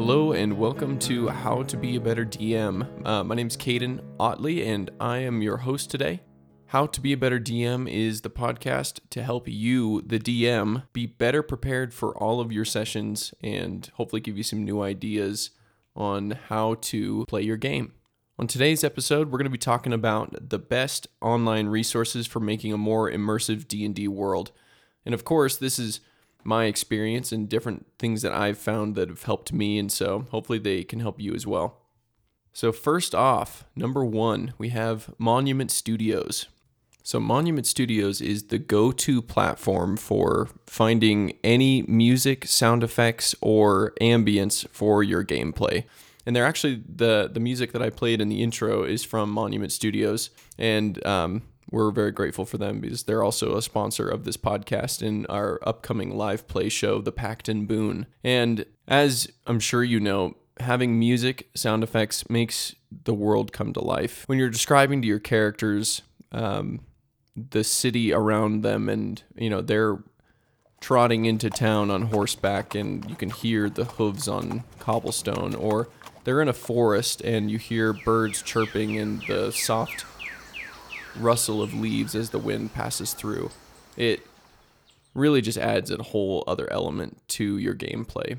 Hello and welcome to How to Be a Better DM. My name is Caden Otley and I am your host today. How to Be a Better DM is the podcast to help you, the DM, be better prepared for all of your sessions and hopefully give you some new ideas on how to play your game. On today's episode, we're going to be talking about the best online resources for making a more immersive D&D world. And of course, this is my experience and different things that I've found that have helped me, and so hopefully they can help you as well. So first off, number one, we have Monument Studios. So Monument Studios is the go-to platform for finding any music, sound effects, or ambience for your gameplay. And they're actually, the music that I played in the intro is from Monument Studios, and we're very grateful for them because they're also a sponsor of this podcast in our upcoming live play show, The Pact and Boon. And as I'm sure you know, having music, sound effects makes the world come to life. When you're describing to your characters the city around them and, you know, they're trotting into town on horseback and you can hear the hooves on cobblestone, or they're in a forest and you hear birds chirping and the soft rustle of leaves as the wind passes through. It really just adds a whole other element to your gameplay.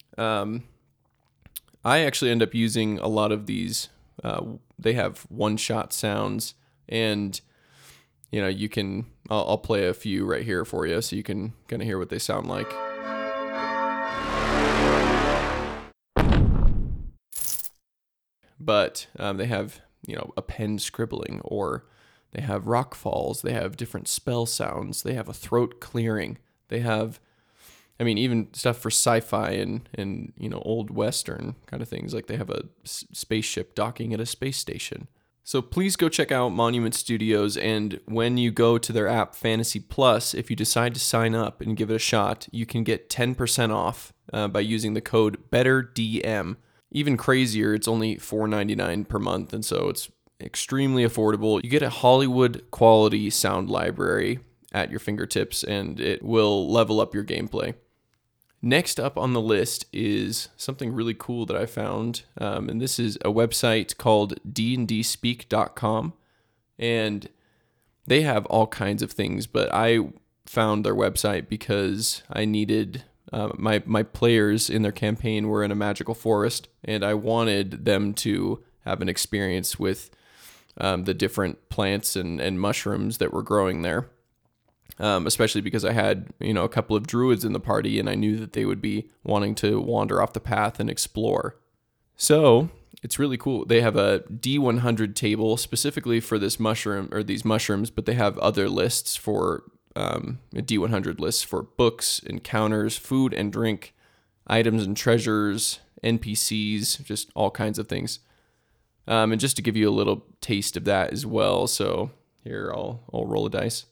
I actually end up using a lot of these. They have one-shot sounds, and you know, you can. I'll play a few right here for you, so you can kind of hear what they sound like. But they have, you know, a pen scribbling, or they have rock falls, they have different spell sounds, they have a throat clearing, they have, I mean, even stuff for sci-fi and you know, old Western kind of things, like they have a spaceship docking at a space station. So please go check out Monument Studios, and when you go to their app Fantasy Plus, if you decide to sign up and give it a shot, you can get 10% off by using the code BETTERDM. Even crazier, it's only $4.99 per month, and so it's extremely affordable. You get a Hollywood quality sound library at your fingertips, and it will level up your gameplay. Next up on the list is something really cool that I found, and this is a website called dndspeak.com, and they have all kinds of things, but I found their website because I needed my players in their campaign were in a magical forest, and I wanted them to have an experience with the different plants and mushrooms that were growing there, especially because I had, you know, a couple of druids in the party, and I knew that they would be wanting to wander off the path and explore. So it's really cool. They have a D100 table specifically for this mushroom or these mushrooms, but they have other lists for a D100 lists for books, encounters, food and drink, items and treasures, NPCs, just all kinds of things. And just to give you a little taste of that as well, so here I'll roll a dice.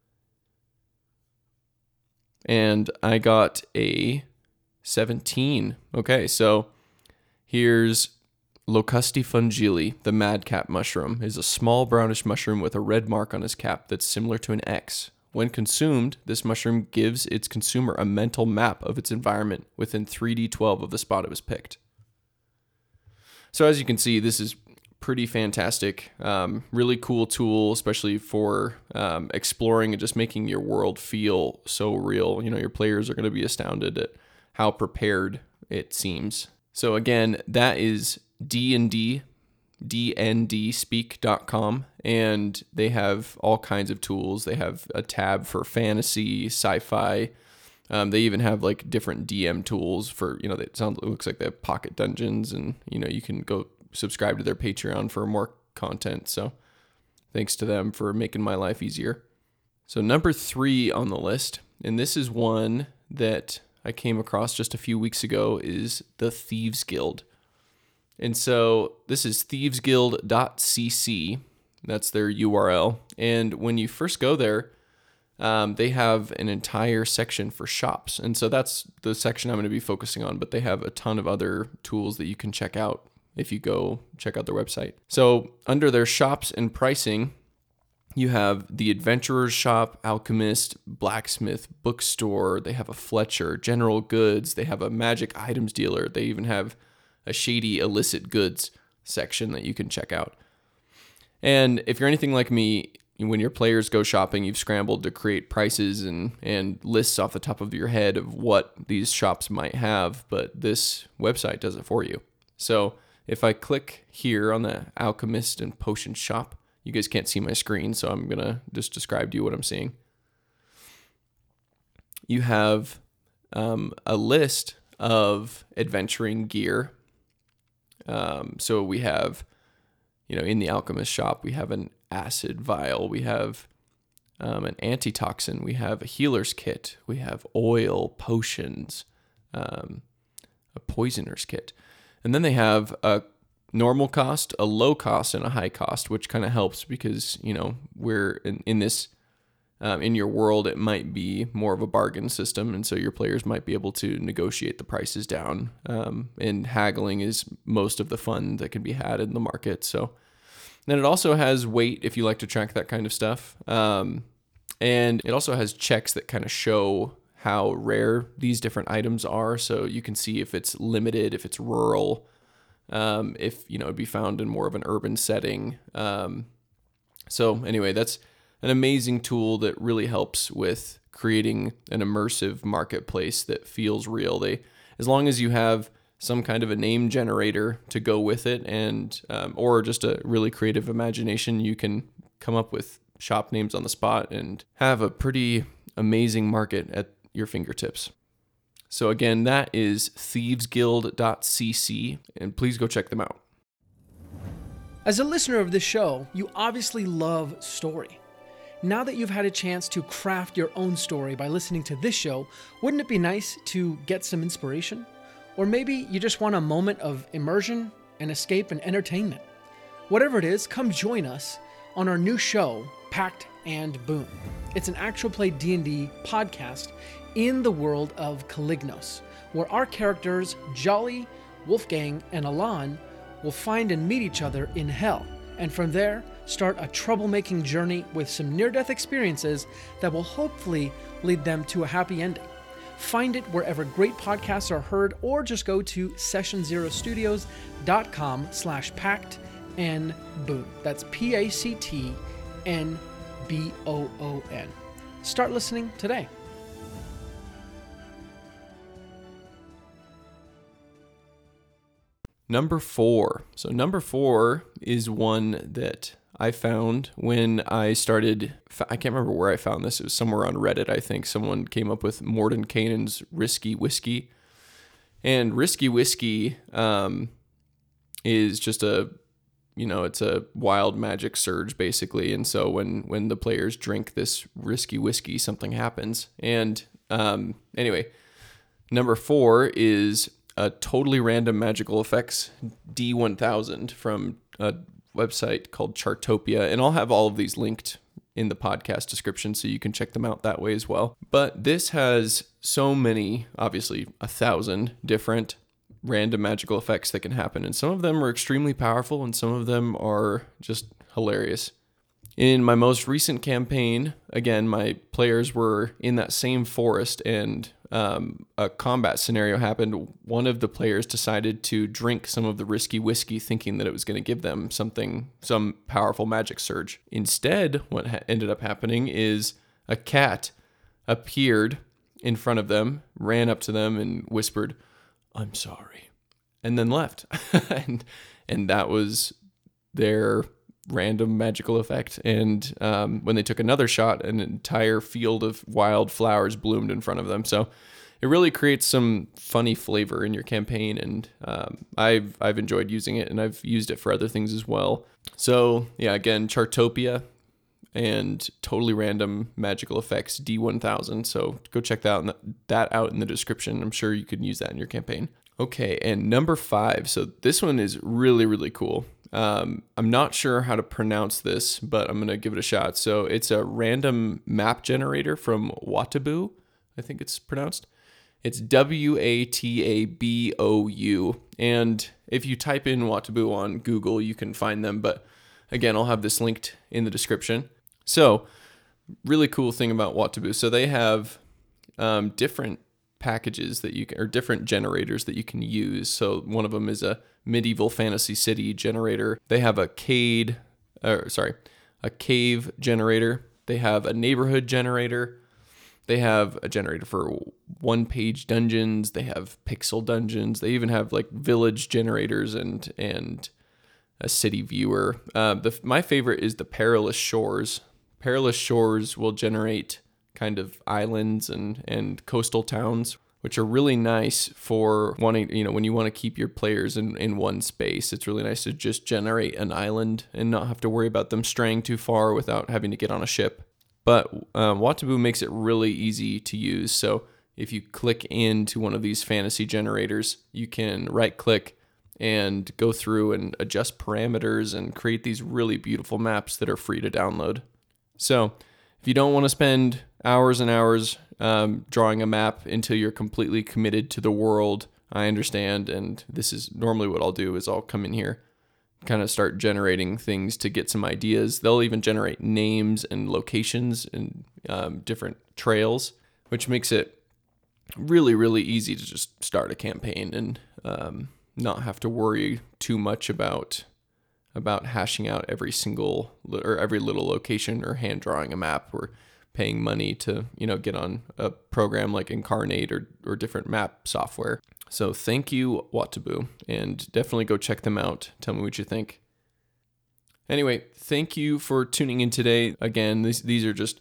And I got a 17. Okay, so here's Locustifungili, the madcap mushroom, is a small brownish mushroom with a red mark on his cap that's similar to an X. When consumed, this mushroom gives its consumer a mental map of its environment within 3d12 of the spot it was picked. So as you can see, this is pretty fantastic, really cool tool, especially for exploring and just making your world feel so real. You know, your players are going to be astounded at how prepared it seems. So again, that is dndspeak.com, and they have all kinds of tools. They have a tab for fantasy, sci-fi. They even have like different DM tools for, you know, it looks like they have pocket dungeons, and, you know, you can go subscribe to their Patreon for more content. So thanks to them for making my life easier. So number 3 on the list, and this is one that I came across just a few weeks ago, is the Thieves Guild. And so this is thievesguild.cc. That's their URL. And when you first go there, they have an entire section for shops. And so that's the section I'm going to be focusing on, but they have a ton of other tools that you can check out if you go check out their website. So under their shops and pricing, You have the Adventurer's Shop, Alchemist, Blacksmith, Bookstore. They have a Fletcher, General Goods. They have a Magic Items Dealer. They even have a shady illicit goods section that you can check out. And if you're anything like me, when your players go shopping, you've scrambled to create prices and lists off the top of your head of what these shops might have, but this website does it for you. So if I click here on the Alchemist and Potion Shop, you guys can't see my screen, so I'm going to just describe to you what I'm seeing. You have a list of adventuring gear. So we have, in the Alchemist Shop, we have an acid vial, we have an antitoxin, we have a healer's kit, we have oil, potions, a poisoner's kit. And then they have a normal cost, a low cost, and a high cost, which kind of helps because, we're in this, in your world, it might be more of a bargain system. And so your players might be able to negotiate the prices down. And haggling is most of the fun that can be had in the market. So then it also has weight if you like to track that kind of stuff. And it also has checks that kind of show how rare these different items are. So you can see if it's limited, if it's rural, if, it'd be found in more of an urban setting. So anyway, that's an amazing tool that really helps with creating an immersive marketplace that feels real. As long as you have some kind of a name generator to go with it and, or just a really creative imagination, you can come up with shop names on the spot and have a pretty amazing market at your fingertips. So again, that is thievesguild.cc, and please go check them out. As a listener of this show, you obviously love story. Now that you've had a chance to craft your own story by listening to this show, wouldn't it be nice to get some inspiration? Or maybe you just want a moment of immersion and escape and entertainment. Whatever it is, come join us on our new show, Pact and Boon. It's an actual play D&D podcast in the world of Calignos, where our characters, Jolly, Wolfgang, and Alan, will find and meet each other in hell, and from there, start a troublemaking journey with some near-death experiences that will hopefully lead them to a happy ending. Find it wherever great podcasts are heard, or just go to sessionzerostudios.com/pact and boon. That's PACTNBOON. Start listening today. Number 4. So number 4 is one that I found when I started, I can't remember where I found this. It was somewhere on Reddit, I think. Someone came up with Mordenkainen's Risky Whiskey. And Risky Whiskey is just it's a wild magic surge, basically. And so when the players drink this risky whiskey, something happens. And anyway, number 4 is a totally random magical effects D1000 from a website called Chartopia. And I'll have all of these linked in the podcast description so you can check them out that way as well. But this has so many, obviously 1,000 different random magical effects that can happen. And some of them are extremely powerful and some of them are just hilarious. In my most recent campaign, again, my players were in that same forest and a combat scenario happened. One of the players decided to drink some of the risky whiskey thinking that it was going to give them some powerful magic surge. Instead, what ended up happening is a cat appeared in front of them, ran up to them and whispered, "I'm sorry," and then left. and that was their random magical effect. And when they took another shot, an entire field of wild flowers bloomed in front of them. So it really creates some funny flavor in your campaign, and I've enjoyed using it, and I've used it for other things as well. So yeah, again, Chartopia and totally random magical effects D1000. So go check that out in the description. I'm sure you could use that in your campaign. Okay, and number 5. So this one is really, really cool. I'm not sure how to pronounce this, but I'm going to give it a shot. So it's a random map generator from Watabou, I think it's pronounced. It's Watabou. And if you type in Watabou on Google, you can find them. But again, I'll have this linked in the description. So, really cool thing about Watabu. So they have different packages that you can, or different generators that you can use. So one of them is a medieval fantasy city generator. They have a cave generator. They have a neighborhood generator. They have a generator for one-page dungeons. They have pixel dungeons. They even have like village generators and a city viewer. My favorite is the Perilous Shores. Perilous Shores will generate kind of islands and coastal towns, which are really nice for wanting, when you want to keep your players in one space. It's really nice to just generate an island and not have to worry about them straying too far without having to get on a ship. But Watabu makes it really easy to use. So if you click into one of these fantasy generators, you can right-click and go through and adjust parameters and create these really beautiful maps that are free to download. So if you don't want to spend hours and hours drawing a map until you're completely committed to the world, I understand. And this is normally what I'll do is I'll come in here, kind of start generating things to get some ideas. They'll even generate names and locations and different trails, which makes it really, really easy to just start a campaign and not have to worry too much about hashing out every little location or hand drawing a map or paying money to, get on a program like Inkarnate or different map software. So thank you, Watabu, and definitely go check them out. Tell me what you think. Anyway, thank you for tuning in today. Again, these are just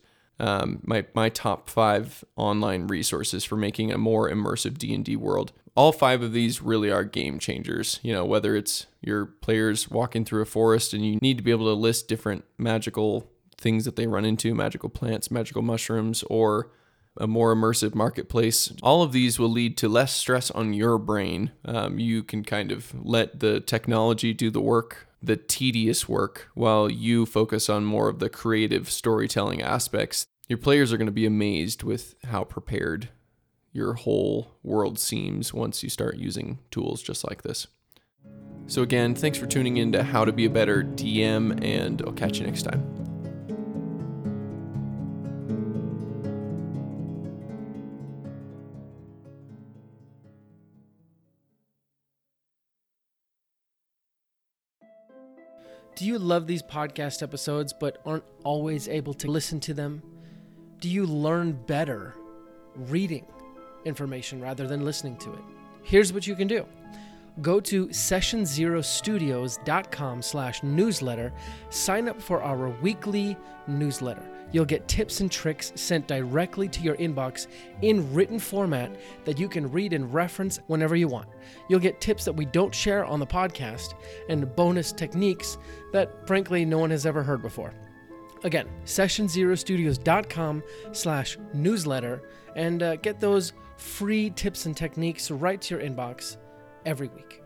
my top 5 online resources for making a more immersive D&D world. All 5 of these really are game changers. Whether it's your players walking through a forest and you need to be able to list different magical things that they run into, magical plants, magical mushrooms, or a more immersive marketplace. All of these will lead to less stress on your brain. You can kind of let the technology do the work, the tedious work, while you focus on more of the creative storytelling aspects. Your players are going to be amazed with how prepared your whole world seems once you start using tools just like this. So again, thanks for tuning in to How to Be a Better DM, and I'll catch you next time. Do you love these podcast episodes but aren't always able to listen to them? Do you learn better reading information rather than listening to it? Here's what you can do. Go to sessionzerostudios.com/newsletter. Sign up for our weekly newsletter. You'll get tips and tricks sent directly to your inbox in written format that you can read and reference whenever you want. You'll get tips that we don't share on the podcast and bonus techniques that, frankly, no one has ever heard before. Again, sessionzerostudios.com/newsletter and get those free tips and techniques right to your inbox every week.